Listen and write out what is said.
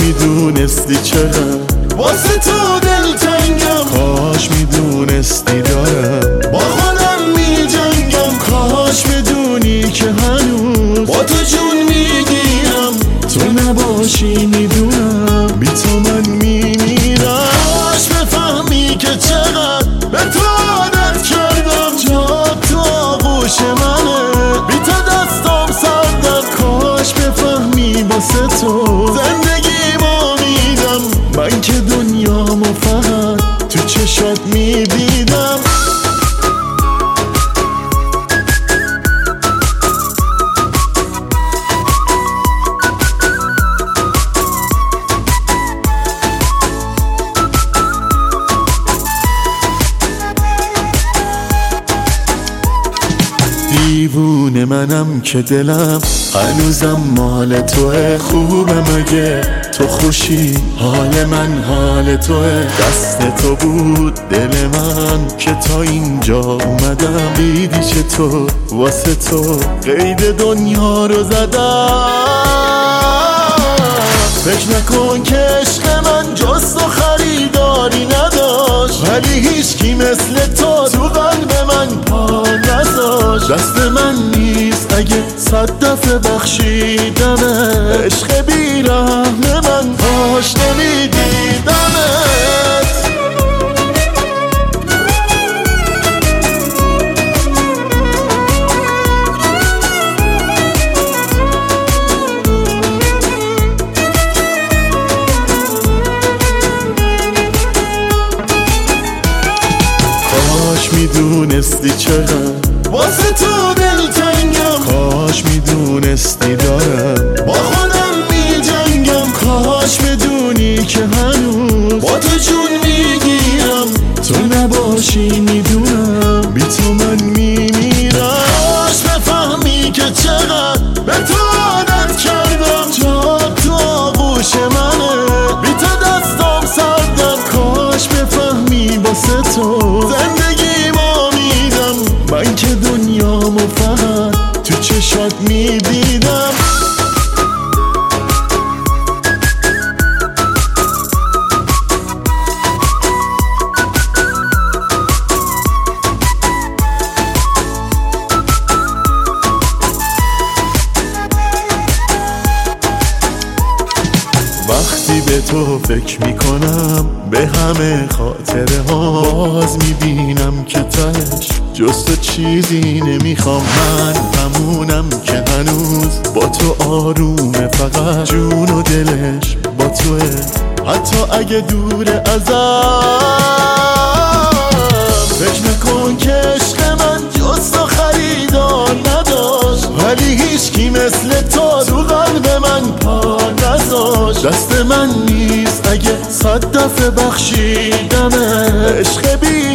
میدونستی چقدر واسه تو دلتنگم، کاش میدونستی دارم با خودم میجنگم، کاش بدونی که هنوز با تو جون میگیرم، تو نباشی میدونم بی تو من میمیرم. کاش بفهمی که چقدر به تو عادت کردم، جا تو آغوش منه، بی تو دستم سردم. کاش بفهمی واسه تو زندگیمو میدم، من که دنیامو فقط تو چشات میدیدم. دیوونه منم که دلم هنوزم مال توه، خوبه مگه تو خوشی حال من حال توه، دست تو بود دل من که تا اینجا اومدم، دیدی چه تو واسه تو قید دنیا رو زدم. فکر نکن که عشق من جز تو خریداری نداشت، ولی هیچکی مثل تو قلب من پا نذاشت. دست من نیست اگه 100 دفعه بخشیدمه، عشق بیرحم من کاش نمیدیدمت. کاش میدونستی چقدر واسه تو دلتنگم، کاش میدونستی دارم با خودم میجنگم، کاش بدونی که هنوز با تو جون میگیرم، تو نباشی میدونم بی تو من میمیرم. کاش بفهمی که چقدر به تو عادت کردم، جا تو آغوش منه، بی تو دستم سردم. کاش بفهمی واسه تو زندگیمو میدم، من که دنیامو فقط تو چشات میدیدم. وقتی به تو فکر میکنم به همه خاطره ها، باز میبینم که تهش جز تو چیزی نمیخوام. من همونم که هنوز با تو آرومه، فقط جون و دلش با توه، حتی اگه دور ازم. فکر نکن که عشق من جز تو خریدار نداشت، ولی هیچکی مثل تو قلب من پا نذاشت. دست من نیست اگه 100 دفعه بخشیدمه، عشق